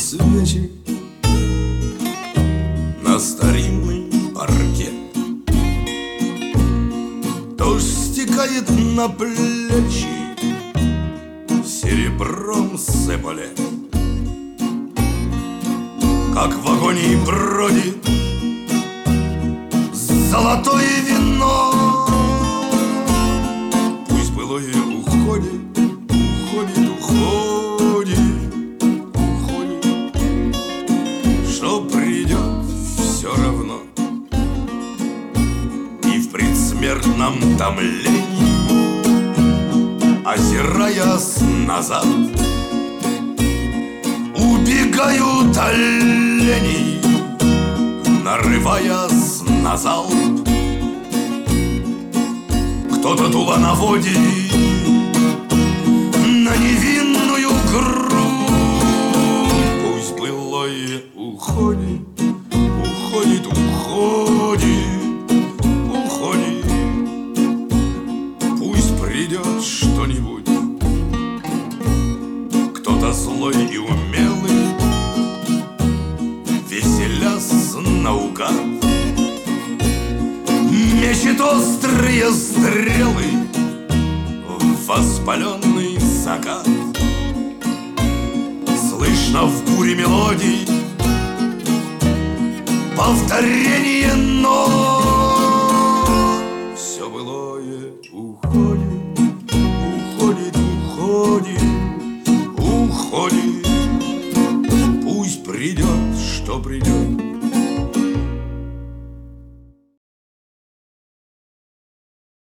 свечи на старинный паркет. Дождь стекает на плечи, серебром сыпалет. Как в агонии бродит золотое вино. Пусть былое уходит, уходит, уходит, уходит, что придет все равно. И в предсмертном томлении, озираясь назад, убегают олени, нарываясь на залп. Кто-то дуло наводит на невинную грудь. Пусть былое уходит, уходит, уходит, уходит. Пусть придет что-нибудь, кто-то злой и умелый, веселясь наугад, мечет острые стрелы в воспаленный закат. Слышно в буре мелодий повторение нот. Все былое уходит, уходит, уходит, уходит. Пусть придет, что придет.